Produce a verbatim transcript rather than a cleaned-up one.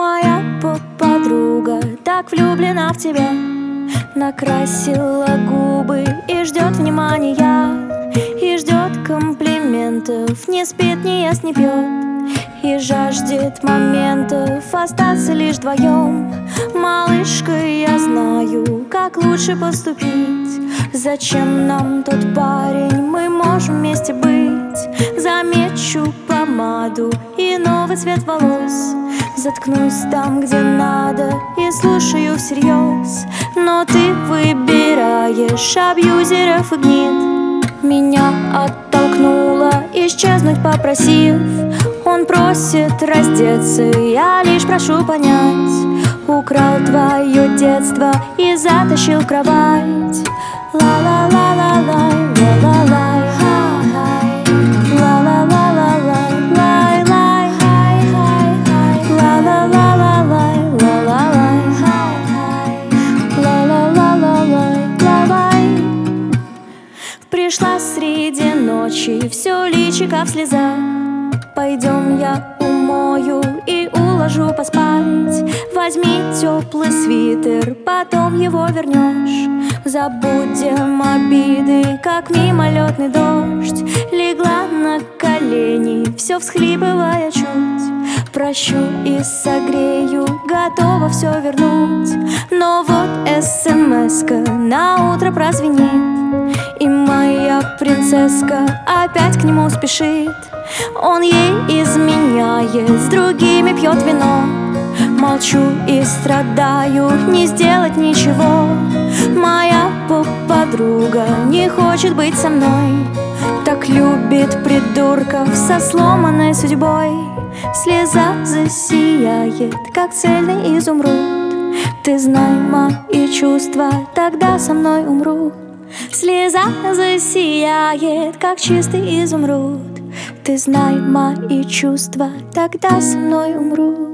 Моя подруга так влюблена в тебя, накрасила губы и ждет внимания, и ждет комплиментов, не спит, не ест, не пьет, и жаждет моментов остаться лишь вдвоем. Малышка, я знаю, как лучше поступить. Зачем нам тот парень, мы можем вместе быть. Замечу помаду и новый цвет волос, заткнусь там, где надо, и слушаю всерьез. Но ты выбираешь абьюзеров и гнид. Меня оттолкнула, исчезнуть попросив. Он просит раздеться, я лишь прошу понять. Украл твое детство и затащил в кровать. Ла-ла-ла-ла-лай, ла-ла-лай, хай-хай. Ла-ла-ла-ла-лай, лай-лай, хай-хай. Ла-ла-ла-ла-лай, ла-ла-лай, хай-хай. Ла-ла-ла-ла-лай, ла-лай. Пришла среди ночи, все личико в слезах. Пойдем, я умою и уложу поспать. Возьми теплый свитер, потом его вернешь. Забудем обиды, как мимолетный дождь. Легла на колени, все всхлипывая чуть. Прощу и согрею, готова все вернуть. Но вот смс-ка на утро прозвенит, и моя принцесска опять к нему спешит. Он ей изменяет, с другими пьет вино. Молчу и страдаю, не сделать ничего. Моя подруга не хочет быть со мной, так любит придурков со сломанной судьбой. Слеза засияет, как цельный изумруд. Ты знай мои чувства, тогда со мной умрут. Слеза засияет, как чистый изумруд. Ты знай мои чувства, тогда со мной умрут.